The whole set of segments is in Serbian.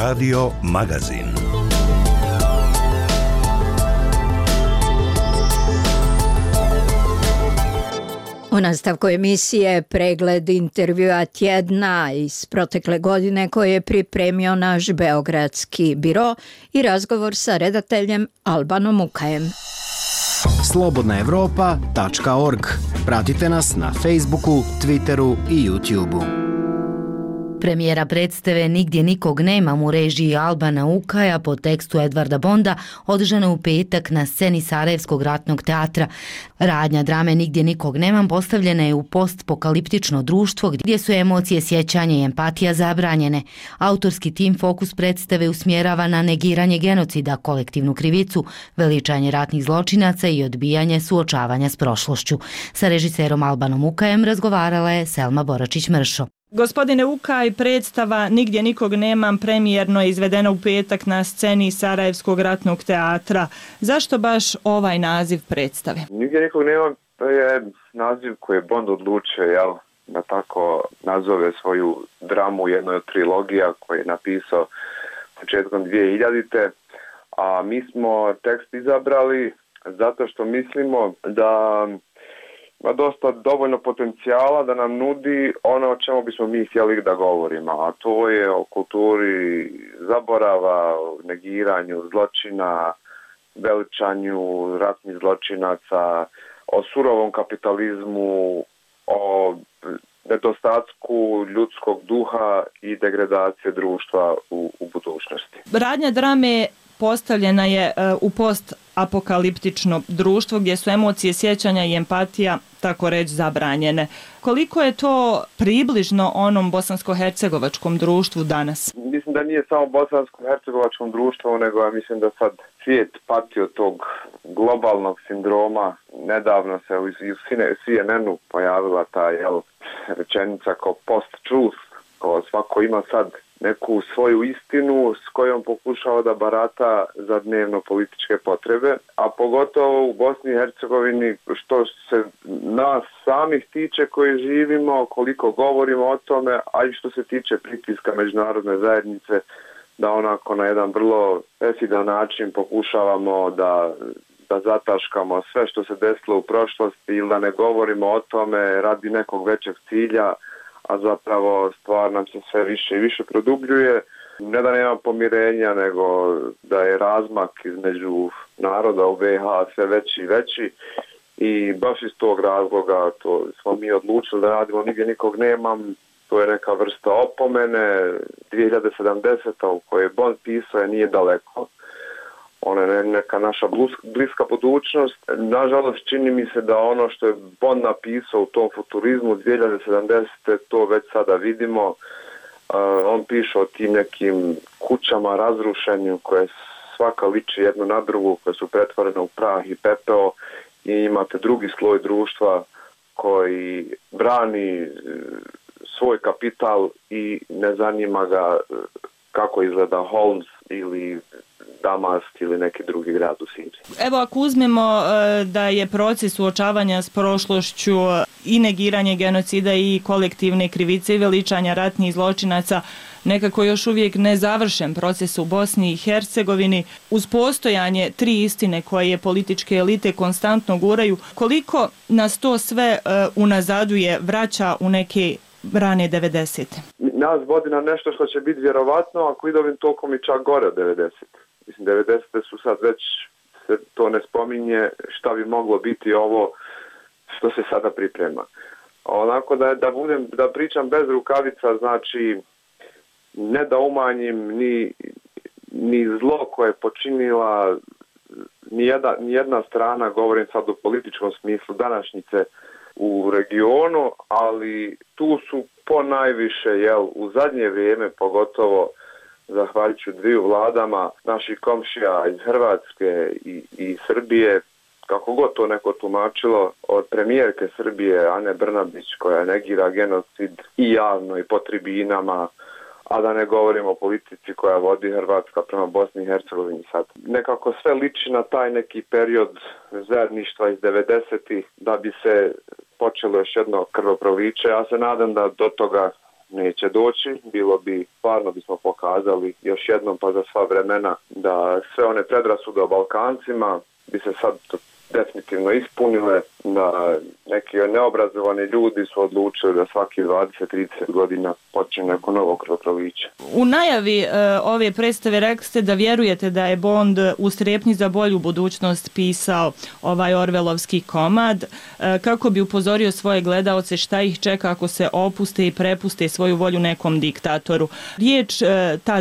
Radio Magazin. U nastavku emisije pregled intervjua tjedna iz protekle godine koje je pripremio naš beogradski biro i razgovor sa redateljem Albanom Ukajem. Slobodnaevropa.org. Pratite nas na Facebooku, Twitteru i YouTubeu. Premijera predstave Nigdje nikog nemam u režiji Albana Ukaja po tekstu Edvarda Bonda održana u petak na sceni Sarajevskog ratnog teatra. Radnja drame Nigdje nikog nemam postavljena je u postpokaliptično društvo gdje su emocije, sjećanje i empatija zabranjene. Autorski tim fokus predstave usmjerava na negiranje genocida, kolektivnu krivicu, veličanje ratnih zločinaca i odbijanje suočavanja s prošlošću. Sa režiserom Albanom Ukajem razgovarala je Selma Boračić-Mršo. Gospodine Ukaj, predstava Nigdje nikog nemam premijerno je izvedena u petak na sceni Sarajevskog ratnog teatra. Zašto baš ovaj naziv predstave? Nigdje nikog nemam je naziv koji je Bond odlučio, da tako nazove svoju dramu u jednoj od trilogija koju je napisao početkom 2000-te. A mi smo tekst izabrali zato što mislimo da ima dosta dovoljno potencijala da nam nudi ono o čemu bismo mi htjeli da govorimo, a to je o kulturi zaborava, o negiranju zločina, veličanju ratnih zločinaca, o surovom kapitalizmu, o nedostatku ljudskog duha i degradacije društva u budućnosti. Radnja drame postavljena je u postapokaliptično društvo gdje su emocije, sjećanja i empatija tako reći zabranjene. Koliko je to približno onom bosansko-hercegovačkom društvu danas? Mislim da nije samo bosansko-hercegovačkom društvu, nego ja mislim da sad svijet pati od tog globalnog sindroma. Nedavno se u CNN-u pojavila ta rečenica kao post-truth, kao svako ima sad neku svoju istinu s kojom pokušava da barata za dnevno političke potrebe, a pogotovo u Bosni i Hercegovini što se nas samih tiče koji živimo, koliko govorimo o tome, a i što se tiče pritiska međunarodne zajednice, da onako na jedan vrlo perfidan način pokušavamo da zataškamo sve što se desilo u prošlosti ili da ne govorimo o tome radi nekog većeg cilja, a zapravo stvar nam se sve više i više produbljuje. Ne da nema pomirenja, nego da je razmak između naroda u BiH sve veći i veći. I baš iz tog razloga to smo mi odlučili da radimo Nigdje nikog nemam. To je neka vrsta opomene. 2070. u kojoj je Bond pisao nije daleko. Ona je neka naša bliska budućnost. Nažalost, čini mi se da ono što je Bond napisao u tom futurizmu 2070. to već sada vidimo. On piše o tim nekim kućama razrušenju koje svaka liči jednu na drugu, koje su pretvorene u prah i pepeo i imate drugi sloj društva koji brani svoj kapital i ne zanima ga kako izgleda Holmes ili Damask ili neki drugi grad u Siriji. Evo, ako uzmemo da je proces suočavanja s prošlošću i negiranje genocida i kolektivne krivice i veličanja ratnih zločinaca nekako još uvijek nezavršen proces u Bosni i Hercegovini, uz postojanje tri istine koje političke elite konstantno guraju, koliko nas to sve unazaduje, vraća u neke rane 90. Nas vodi na nešto što će biti vjerovatno, ako ide ovim tokom i čak gore od 90. Mislim, 90. su sad već, se to ne spominje, šta bi moglo biti ovo što se sada priprema. Onako da pričam bez rukavica, znači ne da umanjim ni zlo koje je počinila ni jedna strana, govorim sad u političkom smislu današnjice u regionu, ali tu su ponajviše, u zadnje vrijeme pogotovo zahvaljujući dviju vladama naših komšija iz Hrvatske i Srbije, kako god to neko tumačilo, od premijerke Srbije Ane Brnabić koja negira genocid i javno i po tribinama, a da ne govorimo o politici koja vodi Hrvatska prema Bosni i Hercegovini sad. Nekako sve liči na taj neki period zajedništva iz 90-ih da bi se počelo još jedno krvoproliće. Ja se nadam da do toga neće doći. Bilo bi, stvarno bismo pokazali još jednom pa za sva vremena da sve one predrasude o Balkancima bi se sad definitivno ispunile, da neki neobrazovani ljudi su odlučili da svaki 20-30 godina počne neko novo krvoproliće. U najavi ove predstave rekli ste da vjerujete da je Bond u Strepnji za bolju budućnost pisao ovaj orvelovski komad, kako bi upozorio svoje gledaoce šta ih čeka ako se opuste i prepuste svoju volju nekom diktatoru. Riječ ta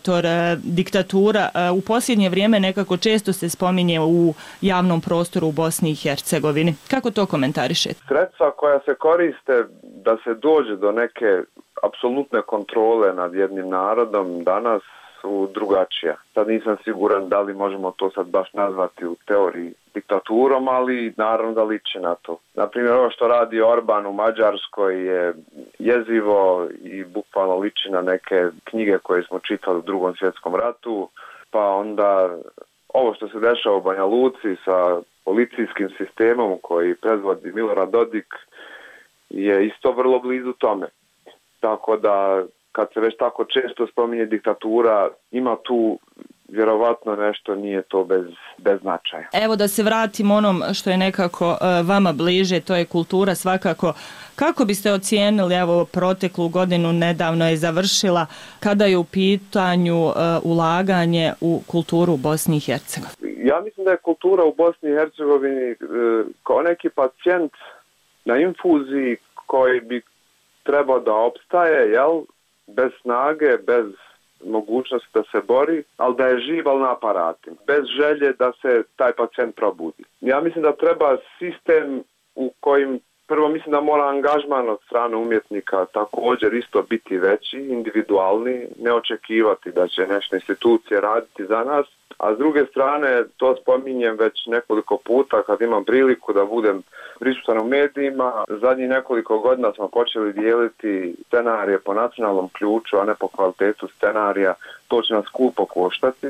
diktatura u posljednje vrijeme nekako često se spominje u javnom prostoru u Bosni i Hercegovini. Kako to komentarišete? Sredstva koja se koriste da se dođe do neke apsolutne kontrole nad jednim narodom danas su drugačija. Sad nisam siguran da li možemo to sad baš nazvati u teoriji diktaturom, ali naravno da liči na to. Naprimjer, ovo što radi Orban u Mađarskoj je jezivo i bukvalno liči na neke knjige koje smo čitali u Drugom svjetskom ratu, pa onda ovo što se dešava u Banja Luci sa policijskim sistemom koji predvodi Milorad Dodik je isto vrlo blizu tome. Tako da kad se već tako često spominje diktatura, ima tu vjerovatno nešto, nije to bez značaja. Evo da se vratim onom što je nekako vama bliže, to je kultura svakako. Kako biste ocijenili, evo proteklu godinu nedavno je završila, kada je u pitanju ulaganje u kulturu u Bosni i Hercegovini? Ja mislim da je kultura u Bosni i Hercegovini kao neki pacijent na infuziji koji bi trebao da opstaje, bez snage, bez mogućnosti da se bori, ali da je živ, ali na aparatima, bez želje da se taj pacijent probudi. Ja mislim da treba sistem u kojim, prvo mislim da mora angažman od strane umjetnika također isto biti veći, individualni, ne očekivati da će nešto institucije raditi za nas, a s druge strane, to spominjem već nekoliko puta kad imam priliku da budem prisutan u medijima. Zadnjih nekoliko godina smo počeli dijeliti scenarije po nacionalnom ključu, a ne po kvalitetu scenarija. To će nas skupo koštati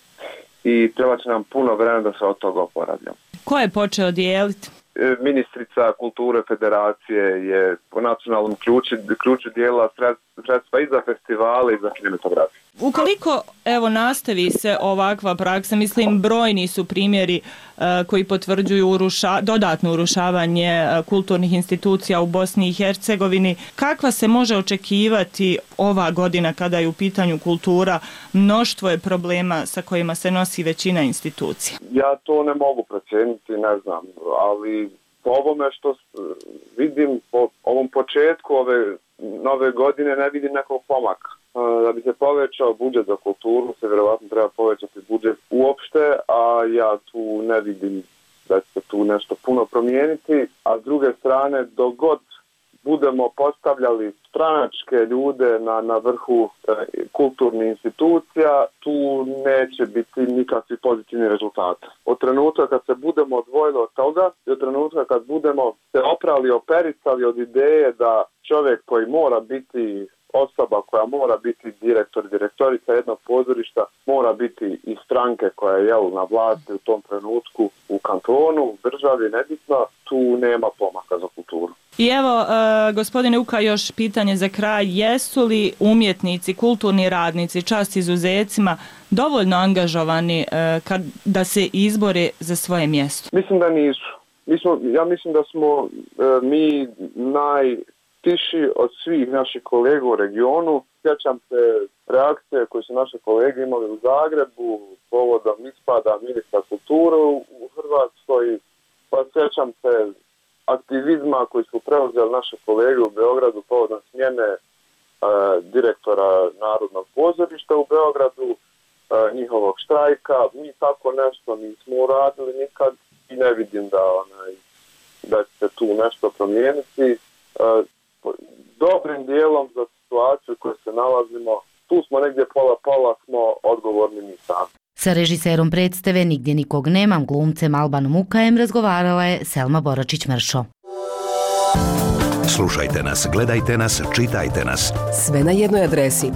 i treba će nam puno vremena da se od toga oporavljamo. Ko je počeo dijeliti? Ministrica kulture federacije je po nacionalnom ključu dijela sredstva i za festivale i za kinematografiju. Ukoliko nastavi se ovakva praksa, mislim brojni su primjeri koji potvrđuju dodatno urušavanje kulturnih institucija u Bosni i Hercegovini, kakva se može očekivati ova godina kada je u pitanju kultura? Mnoštvo je problema sa kojima se nosi većina institucija. Ja to ne mogu procijeniti, ne znam, ali po ovome što vidim, po ovom početku ove nove godine ne vidim nekog pomaka. Da bi se povećao budžet za kulturu, se vjerovatno treba povećati budžet uopšte, a ja tu ne vidim da će se tu nešto puno promijeniti. A s druge strane, dok god budemo postavljali stranačke ljude na vrhu kulturnih institucija, tu neće biti nikakvi pozitivni rezultati. Od trenutka kad se budemo odvojili od toga i od trenutka kad budemo se oprali, opericali od ideje da čovjek koji mora biti osoba koja mora biti direktorica jednog pozorišta, mora biti i stranke koja je na vlasti u tom trenutku u kantonu, u državi, nebitno, tu nema pomaka za kulturu. I evo, gospodine Uka, još pitanje za kraj. Jesu li umjetnici, kulturni radnici, čast izuzecima, dovoljno angažovani da se izbore za svoje mjesto? Mislim da nisu. Ja mislim da smo mi najtiši od svih naših kolega u regionu. Sjećam se reakcije koje su naše kolege imali u Zagrebu povodom ispada ministra kulture u Hrvatskoj, pa sjećam se aktivizma koji su preuzeli naše kolege u Beogradu povodom smjene direktora Narodnog pozorišta u Beogradu, njihovog štrajka. Mi tako nešto nismo uradili nikad i ne vidim da će se tu nešto promijeniti. Dobrim dijelom za situaciju u kojoj se nalazimo, tu smo negdje pola smo odgovorni mi sami. Sa režiserom predstave Nigdje nikog nemam, glumcem Albanom Ukajem, razgovarala je Selma Boračić-Mršo. Slušajte nas, gledajte nas, čitajte nas. Sve na jednoj adresi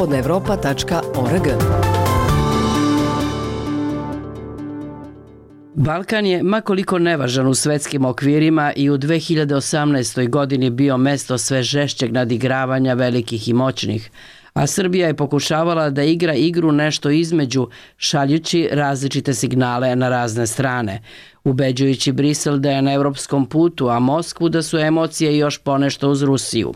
slobodnaevropa.org. Balkan je, makoliko nevažan u svetskim okvirima, i u 2018. godini bio mesto sve žešćeg nadigravanja velikih i moćnih, a Srbija je pokušavala da igra igru nešto između, šaljući različite signale na razne strane, ubeđujući Brisel da je na evropskom putu, a Moskvu da su emocije još ponešto uz Rusiju.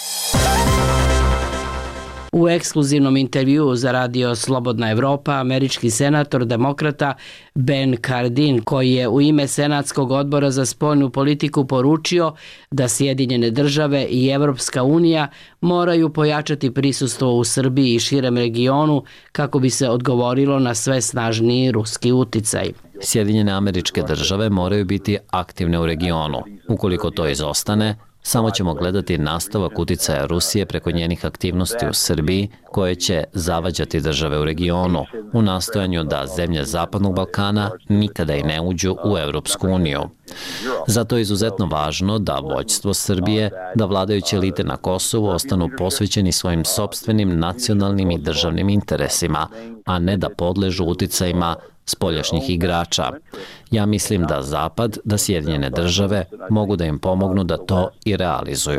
U ekskluzivnom intervjuu za radio Slobodna Evropa, američki senator demokrata Ben Cardin, koji je u ime Senatskog odbora za spoljnu politiku poručio da Sjedinjene države i Evropska unija moraju pojačati prisustvo u Srbiji i širem regionu kako bi se odgovorilo na sve snažniji ruski uticaj. Sjedinjene Američke Države moraju biti aktivne u regionu. Ukoliko to izostane, samo ćemo gledati nastavak uticaja Rusije preko njenih aktivnosti u Srbiji, koje će zavađati države u regionu, u nastojanju da zemlje Zapadnog Balkana nikada i ne uđu u Evropsku uniju. Zato je izuzetno važno da vođstvo Srbije, da vladajuće elite na Kosovu ostanu posvećeni svojim sopstvenim nacionalnim i državnim interesima, a ne da podležu uticajima spoljašnjih igrača. Ja mislim da Zapad, da Sjedinjene države mogu da im pomognu da to i realizuju.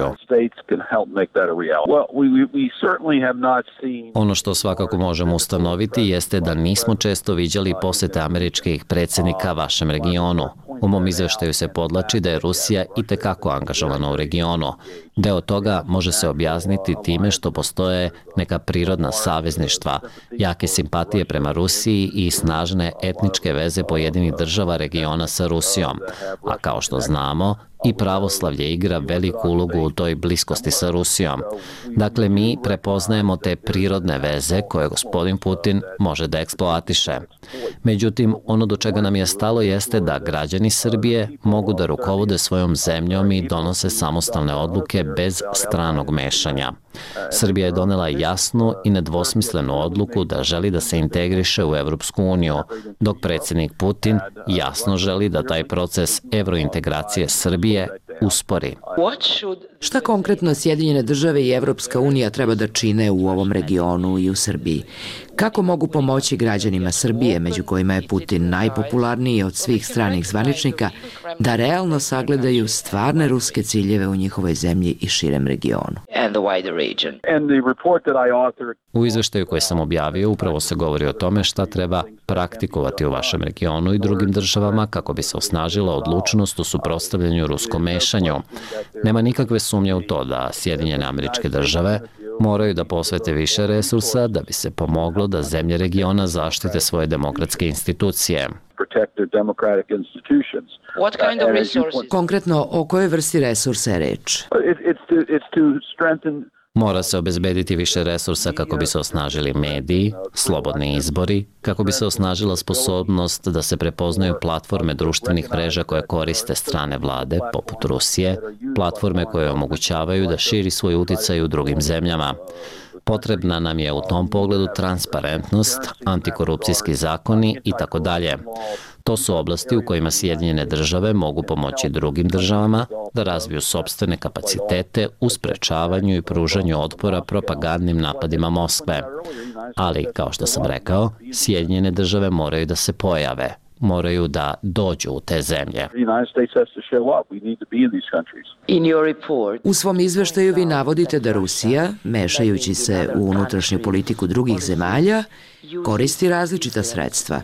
Ono što svakako možemo ustanoviti jeste da nismo često viđali posete američkih predsjednika vašem regionu. U mom izveštaju se podlači da je Rusija itekako angažovana u regionu. Deo toga može se objasniti time što postoje neka prirodna savezništva, jake simpatije prema Rusiji i snažne etničke veze pojedinih država regiona sa Rusijom. A kao što znamo, i pravoslavlje igra veliku ulogu u toj bliskosti sa Rusijom. Dakle, mi prepoznajemo te prirodne veze koje gospodin Putin može da eksploatiše. Međutim, ono do čega nam je stalo jeste da građani Srbije mogu da rukovode svojom zemljom i donose samostalne odluke bez stranog mešanja. Srbija je donela jasnu i nedvosmislenu odluku da želi da se integriše u Evropsku uniju, dok predsjednik Putin jasno želi da taj proces evrointegracije Srbije uspori. Šta konkretno Sjedinjene države i Evropska unija treba da čine u ovom regionu i u Srbiji? Kako mogu pomoći građanima Srbije, među kojima je Putin najpopularniji od svih stranih zvaničnika, da realno sagledaju stvarne ruske ciljeve u njihovoj zemlji i širem regionu? U izveštaju koji sam objavio upravo se govori o tome šta treba praktikovati u vašem regionu i drugim državama kako bi se osnažila odlučnost u suprotstavljanju ruskom mešanju. Nema nikakve sumnje u to da Sjedinjene Američke Države moraju da posvete više resursa da bi se pomoglo da zemlje regiona zaštite svoje demokratske institucije. Konkretno, o kojoj vrsti resursa je reč? Mora se obezbediti više resursa kako bi se osnažili mediji, slobodni izbori, kako bi se osnažila sposobnost da se prepoznaju platforme društvenih mreža koje koriste strane vlade, poput Rusije, platforme koje omogućavaju da širi svoj uticaj u drugim zemljama. Potrebna nam je u tom pogledu transparentnost, antikorupcijski zakoni i tako dalje. To su oblasti u kojima Sjedinjene države mogu pomoći drugim državama da razviju sopstvene kapacitete u sprečavanju i pružanju otpora propagandnim napadima Moskve. Ali, kao što sam rekao, Sjedinjene države moraju da se pojave, moraju da dođu u te zemlje. U svom izveštaju vi navodite da Rusija, mešajući se u unutrašnju politiku drugih zemalja, koristi različita sredstva.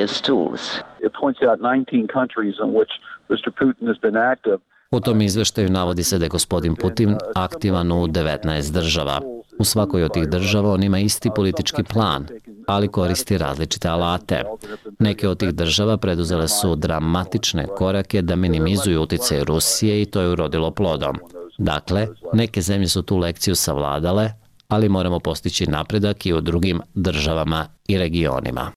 U tom izveštaju navodi se da je gospodin Putin aktivan u 19 država. U svakoj od tih država on ima isti politički plan, ali koristi različite alate. Neke od tih država preduzele su dramatične korake da minimizuju uticaj Rusije i to je urodilo plodom. Dakle, neke zemlje su tu lekciju savladale, ali moramo postići napredak i u drugim državama i regionima.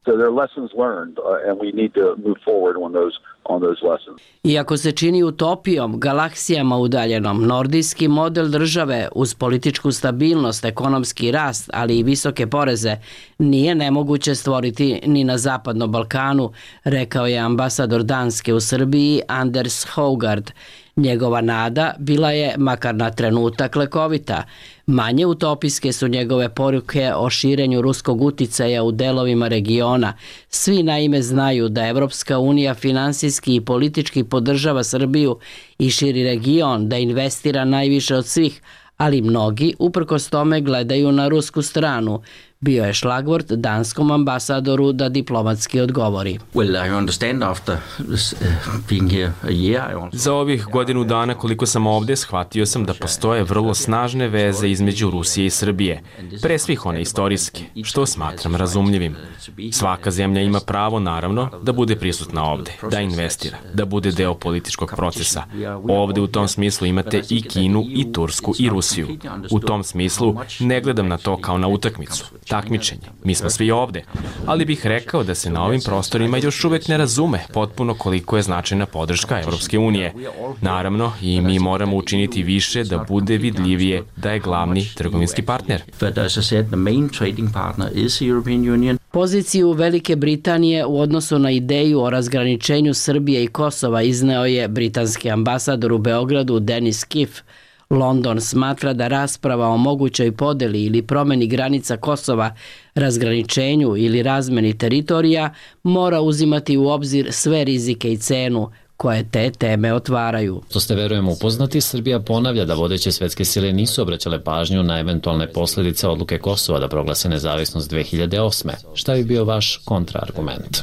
Iako se čini utopijom, galaksijama udaljenom, nordijski model države uz političku stabilnost, ekonomski rast, ali i visoke poreze, nije nemoguće stvoriti ni na Zapadnom Balkanu, rekao je ambasador Danske u Srbiji Anders Hougaard. Njegova nada bila je, makar na trenutak, lekovita. Manje utopijske su njegove poruke o širenju ruskog uticaja u delovima regiona. Svi naime znaju da Evropska unija finansijski i politički podržava Srbiju i širi region, da investira najviše od svih, ali mnogi uprkos tome gledaju na rusku stranu. Bio je šlagvort danskom ambasadoru da diplomatski odgovori. Za ovih godinu dana koliko sam ovde, shvatio sam da postoje vrlo snažne veze između Rusije i Srbije, pre svih one istorijske, što smatram razumljivim. Svaka zemlja ima pravo, naravno, da bude prisutna ovde, da investira, da bude deo političkog procesa. Ovde u tom smislu imate i Kinu, i Tursku, i Rusiju. U tom smislu ne gledam na to kao na utakmicu. Takmičenje. Mi smo svi ovde, ali bih rekao da se na ovim prostorima još uvek ne razume potpuno koliko je značajna podrška Evropske unije. Naravno, i mi moramo učiniti više da bude vidljivije da je glavni trgovinski partner. Poziciju Velike Britanije u odnosu na ideju o razgraničenju Srbije i Kosova izneo je britanski ambasador u Beogradu Denis Kiff. London smatra da rasprava o mogućoj podeli ili promeni granica Kosova, razgraničenju ili razmeni teritorija mora uzimati u obzir sve rizike i cenu koje te teme otvaraju. Što ste, verujem, upoznati, Srbija ponavlja da vodeće svetske sile nisu obraćale pažnju na eventualne posljedice odluke Kosova da proglase nezavisnost 2008. Šta bi bio vaš kontraargument?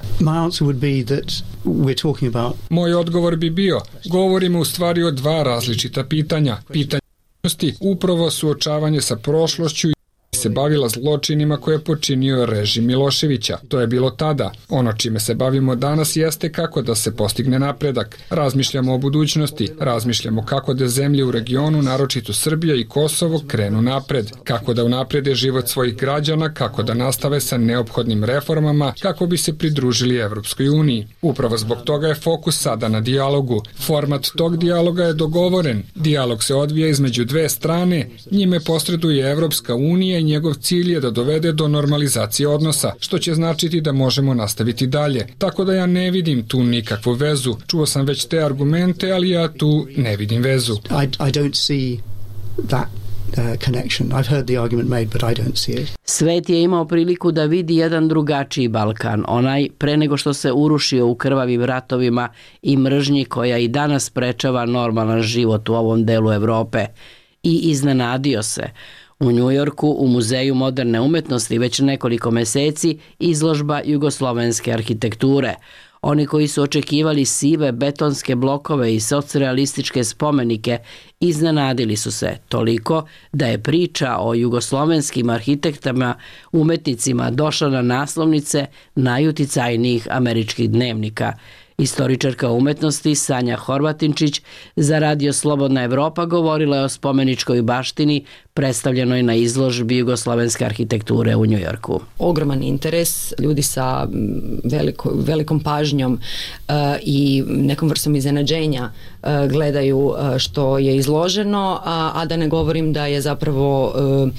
Moj odgovor bi bio, govorimo u stvari o dva različita pitanja. Pitanje upravo suočavanje sa prošlošću se bavila zločinima koje je počinio režim Miloševića. To je bilo tada. Ono čime se bavimo danas jeste kako da se postigne napredak. Razmišljamo o budućnosti, razmišljamo kako da zemlje u regionu, naročito Srbija i Kosovo, krenu napred. Kako da unaprede život svojih građana, kako da nastave sa neophodnim reformama, kako bi se pridružili Evropskoj uniji. Upravo zbog toga je fokus sada na dijalogu. Format tog dijaloga je dogovoren. Dijalog se odvija između dve strane, njime posreduje Evropska unija i njegov cilj je da dovede do normalizacije odnosa, što će značiti da možemo nastaviti dalje. Tako da ja ne vidim tu nikakvu vezu. Čuo sam već te argumente, ali ja tu ne vidim vezu. I don't see that connection. I've heard the argument made, but I don't see it. Svet je imao priliku da vidi jedan drugačiji Balkan, onaj pre nego što se urušio u krvavim ratovima i mržnji koja i danas sprečava normalan život u ovom delu Evrope. I iznenadio se. U Njujorku, u Muzeju moderne umetnosti, već nekoliko meseci izložba jugoslovenske arhitekture. Oni koji su očekivali sive betonske blokove i socrealističke spomenike iznenadili su se toliko da je priča o jugoslovenskim arhitektama, umetnicima došla na naslovnice najuticajnijih američkih dnevnika. Istoričarka umetnosti Sanja Horvatinčić za Radio Slobodna Evropa govorila je o spomeničkoj baštini predstavljenoj na izložbi jugoslovenske arhitekture u Njujorku. Ogroman interes, ljudi sa velikom pažnjom i nekom vrstom iznenađenja gledaju što je izloženo, a da ne govorim da je zapravo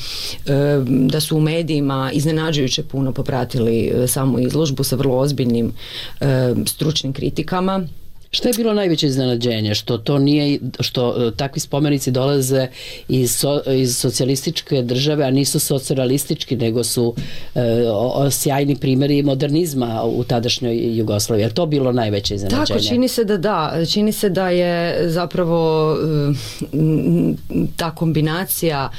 da su u medijima iznenađujuće puno popratili samu izložbu sa vrlo ozbiljnim stručnim kritikama. Što je bilo najveće iznenađenje? Što to nije, što takvi spomenici dolaze iz socijalističke države, a nisu socrealistički, nego su sjajni primjeri modernizma u tadašnjoj Jugoslaviji. Je to bilo najveće iznenađenje? Tako, čini se da da. Čini se da je zapravo ta kombinacija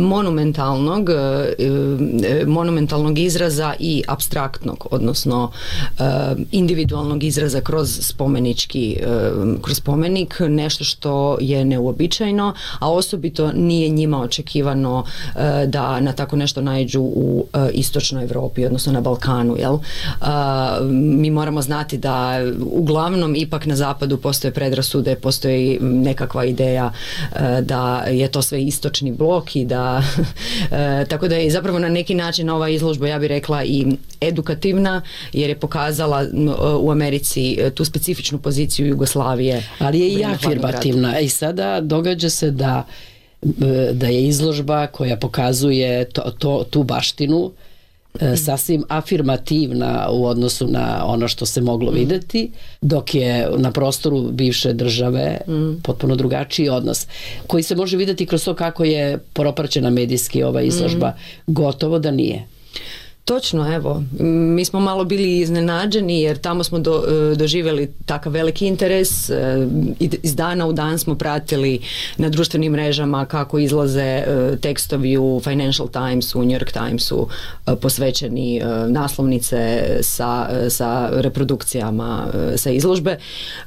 monumentalnog izraza i apstraktnog, odnosno individualnog izraza kroz spomenik, nešto što je neuobičajeno, a osobito nije njima očekivano da na tako nešto naiđu u istočnoj Evropi, odnosno na Balkanu. Jel? Mi moramo znati da uglavnom ipak na zapadu postoje predrasude, postoji nekakva ideja da je to sve istočni blok i da tako da je zapravo na neki način ova izložba, ja bih rekla, i edukativna, jer je pokazala u Americi tu specifičnu poziciju Jugoslavije. Ali je i afirmativna. I sada događa se da je izložba koja pokazuje tu baštinu sasvim afirmativna u odnosu na ono što se moglo videti, dok je na prostoru bivše države potpuno drugačiji odnos, koji se može videti kroz to kako je propraćena medijski ova izložba. Gotovo da nije. Točno, evo, mi smo malo bili iznenađeni jer tamo smo doživjeli takav veliki interes, iz dana u dan smo pratili na društvenim mrežama kako izlaze tekstovi u Financial Timesu, u New York Timesu posvećeni naslovnice sa reprodukcijama sa izložbe,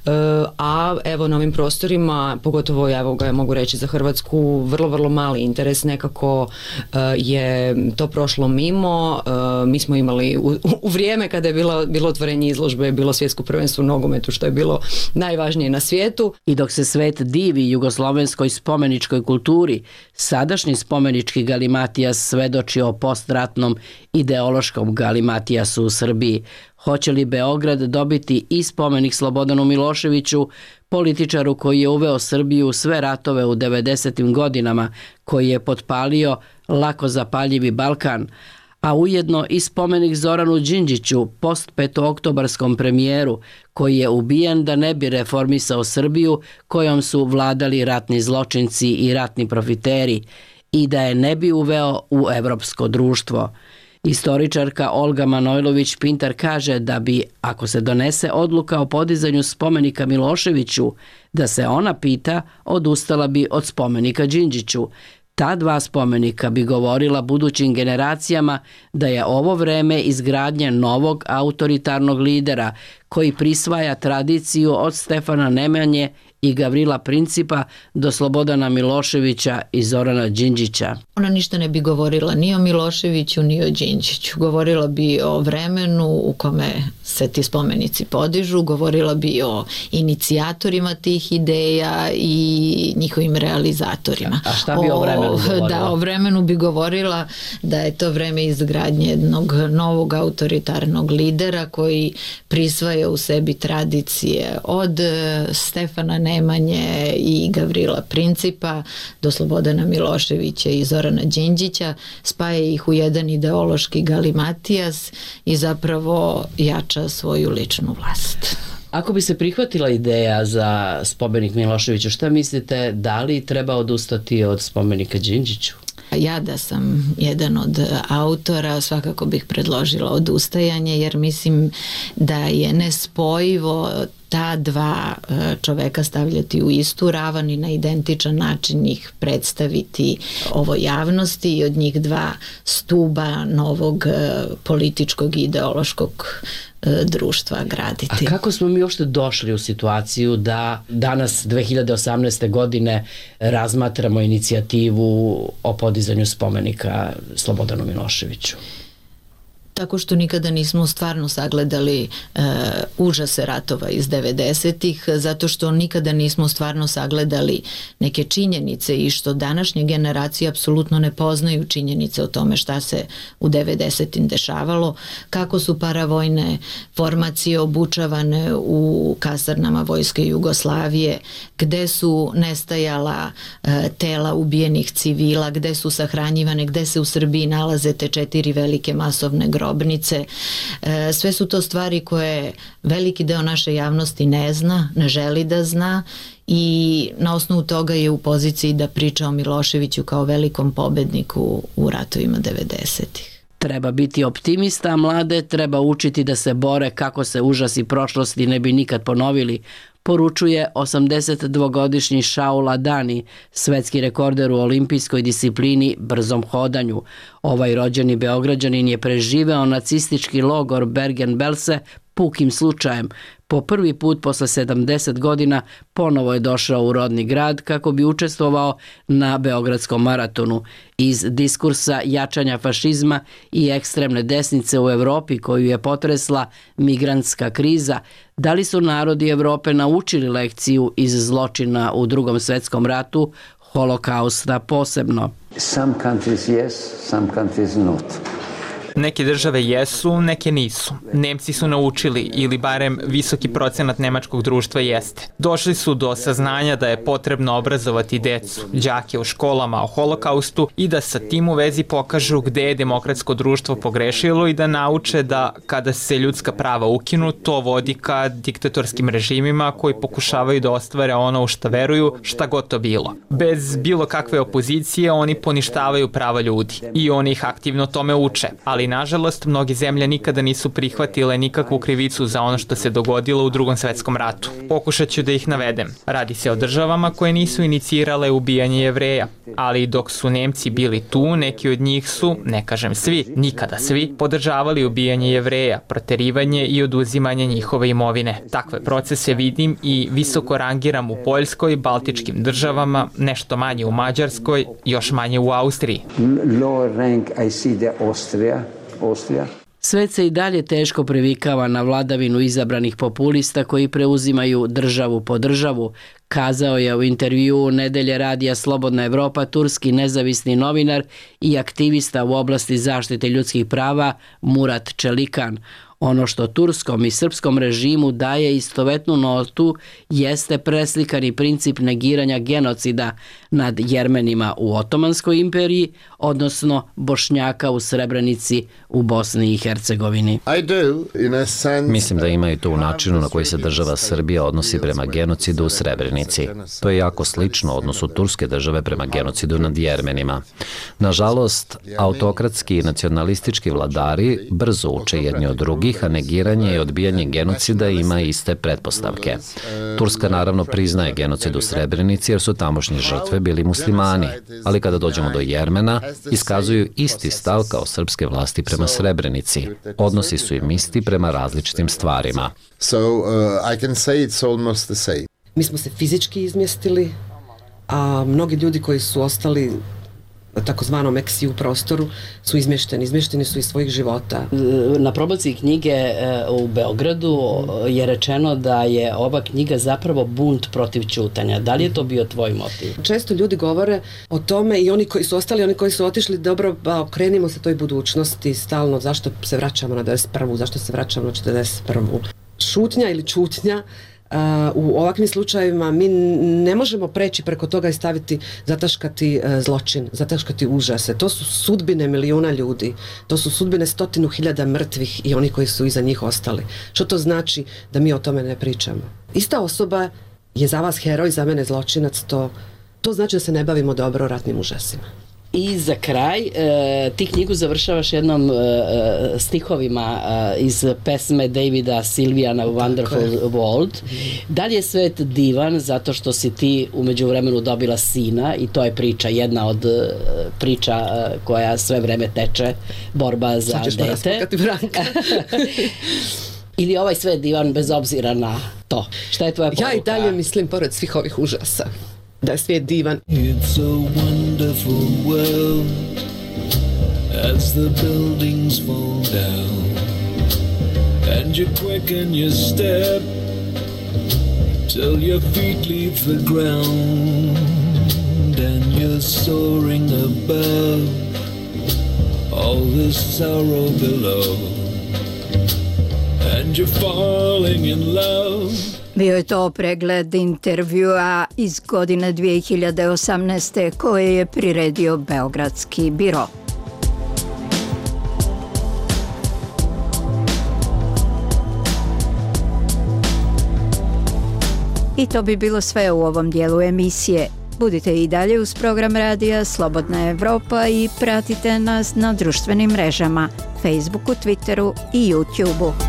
a evo na ovim prostorima, pogotovo evo ga mogu reći za Hrvatsku, vrlo, vrlo mali interes, nekako je to prošlo mimo. Mi smo imali u vrijeme kada je bilo otvorenje izložbe, bilo svjetsko prvenstvo u nogometu, što je bilo najvažnije na svijetu. I dok se svet divi jugoslovenskoj spomeničkoj kulturi, sadašnji spomenički galimatijas svedoči o postratnom ideološkom galimatijasu u Srbiji. Hoće li Beograd dobiti i spomenik Slobodanu Miloševiću, političaru koji je uveo Srbiju u sve ratove u 90. godinama, koji je potpalio lako zapaljivi Balkan, a ujedno i spomenik Zoranu Đinđiću, post petooktobarskom premijeru, koji je ubijen da ne bi reformisao Srbiju kojom su vladali ratni zločinci i ratni profiteri i da je ne bi uveo u evropsko društvo. Istoričarka Olga Manojlović-Pintar kaže da bi, ako se donese odluka o podizanju spomenika Miloševiću, da se ona pita, odustala bi od spomenika Đinđiću. Ta dva spomenika bi govorila budućim generacijama da je ovo vreme izgradnje novog autoritarnog lidera koji prisvaja tradiciju od Stefana Nemanje i Gavrila Principa do Slobodana Miloševića i Zorana Đinđića. Ona ništa ne bi govorila ni o Miloševiću ni o Đinđiću. Govorila bi o vremenu u kome se ti spomenici podižu, govorila bi o inicijatorima tih ideja i njihovim realizatorima. A šta bi o vremenu govorila? Da, o vremenu bi govorila da je to vreme izgradnje jednog novog autoritarnog lidera koji prisvaja u sebi tradicije od Stefana Nemanje i Gavrila Principa do Slobodana Miloševića i Zorana Đinđića, spaja ih u jedan ideološki galimatijas i zapravo jača svoju ličnu vlast. Ako bi se prihvatila ideja za spomenik Miloševiću, šta mislite, da li treba odustati od spomenika Đinđiću? Ja da sam jedan od autora, svakako bih predložila odustajanje, jer mislim da je nespojivo ta dva čoveka stavljati u istu ravan i na identičan način ih predstaviti ovoj javnosti i od njih dva stuba novog političkog i ideološkog društva graditi. A kako smo mi uopšte došli u situaciju da danas 2018. godine razmatramo inicijativu o podizanju spomenika Slobodanu Miloševiću? Tako što nikada nismo stvarno sagledali užase ratova iz 90-ih, zato što nikada nismo stvarno sagledali neke činjenice i što današnje generacije apsolutno ne poznaju činjenice o tome šta se u 90-im dešavalo, kako su paravojne formacije obučavane u kasarnama Vojske Jugoslavije, gde su nestajala tela ubijenih civila, gde su sahranjivane, gde se u Srbiji nalaze te 4 velike masovne grobnice. Sve su to stvari koje veliki deo naše javnosti ne zna, ne želi da zna i na osnovu toga je u poziciji da priča o Miloševiću kao velikom pobedniku u ratovima 90-ih. Treba biti optimista, a mlade treba učiti da se bore kako se užasi prošlosti ne bi nikad ponovili, poručuje 82-godišnji Šaula Dani, svetski rekorder u olimpijskoj disciplini brzom hodanju. Ovaj rođeni Beograđanin je preživeo nacistički logor Bergen-Belsen pukim slučajem. Po prvi put posle 70 godina ponovo je došao u rodni grad kako bi učestvovao na Beogradskom maratonu. Iz diskursa jačanja fašizma i ekstremne desnice u Evropi koju je potresla migrantska kriza, da li su narodi Evrope naučili lekciju iz zločina u Drugom svetskom ratu, Holokausta posebno? Some countries yes, some countries not. Neke države jesu, neke nisu. Nemci su naučili, ili barem visoki procenat nemačkog društva jeste. Došli su do saznanja da je potrebno obrazovati decu, đake u školama o holokaustu i da sa tim u vezi pokažu gde je demokratsko društvo pogrešilo i da nauče da kada se ljudska prava ukinu, to vodi ka diktatorskim režimima koji pokušavaju da ostvare ono u šta veruju, šta god to bilo. Bez bilo kakve opozicije oni poništavaju prava ljudi i oni ih aktivno tome uče. Ali nažalost, mnoge zemlje nikada nisu prihvatile nikakvu krivicu za ono što se dogodilo u Drugom svetskom ratu. Pokušat ću da ih navedem. Radi se o državama koje nisu inicirale ubijanje Jevreja, ali dok su Nemci bili tu, neki od njih su, ne kažem svi, nikada svi, podržavali ubijanje Jevreja, proterivanje i oduzimanje njihove imovine. Takve procese vidim i visoko rangiram u Poljskoj, Baltičkim državama, nešto manje u Mađarskoj, još manje u Austriji. Lower rank I see the Austria. Svet se i dalje teško previkava na vladavinu izabranih populista koji preuzimaju državu po državu, kazao je u intervjuu Nedelje radija Slobodna Evropa turski nezavisni novinar i aktivista u oblasti zaštite ljudskih prava Murat Čelikan. Ono što turskom i srpskom režimu daje istovetnu notu jeste preslikani princip negiranja genocida nad Jermenima u Otomanskoj imperiji, odnosno Bošnjaka u Srebrenici u Bosni i Hercegovini. Mislim da imaju to u načinu na koji se država Srbija odnosi prema genocidu u Srebrenici. To je jako slično odnosu turske države prema genocidu nad Jermenima. Nažalost, autokratski i nacionalistički vladari brzo uče jedni od drugih, a negiranje i odbijanje genocida ima iste pretpostavke. Turska naravno priznaje genocid u Srebrenici jer su tamošnje žrtve bili muslimani, ali kada dođemo do Jermena, iskazuju isti stav kao srpske vlasti prema Srebrenici. Odnosi su im isti prema različitim stvarima. Mi smo se fizički izmjestili, a mnogi ljudi koji su ostali takozvanom ex-ju prostoru su izmješteni su iz svojih života. Na promociji knjige u Beogradu je rečeno da je ova knjiga zapravo bunt protiv ćutanja. Da li je to bio tvoj motiv? Često ljudi govore o tome i oni koji su ostali, oni koji su otišli, dobro, okrenimo se toj budućnosti stalno, zašto se vraćamo na 91. Zašto se vraćamo na 41. Šutnja ili čutnja u ovakvim slučajevima mi ne možemo preći preko toga i zataškati zločin, zataškati užase. To su sudbine milijuna ljudi, to su sudbine 100.000 mrtvih i oni koji su iza njih ostali. Što to znači da mi o tome ne pričamo? Ista osoba je za vas heroj, za mene zločinac, to znači da se ne bavimo dobro ratnim užasima. I za kraj, ti knjigu završavaš jednom stihovima iz pesme Davida Silvijana Wonderful World. Da li je svet divan zato što si ti u međuvremenu dobila sina i to je priča, jedna od priča koja sve vreme teče, borba za dete. Ili ovaj svet divan bez obzira na to? Šta je tvoja poruka? Ja i dalje mislim, pored svih ovih užasa, da je svijet divan. It's a wonderful world as the buildings fall down and you quicken your step till your feet leave the ground and you're soaring above all this sorrow below and you're falling in love. Bio je to pregled intervjua iz godine 2018. koje je priredio Beogradski biro. I to bi bilo sve u ovom dijelu emisije. Budite i dalje uz program radija Slobodna Evropa i pratite nas na društvenim mrežama, Facebooku, Twitteru i YouTubeu.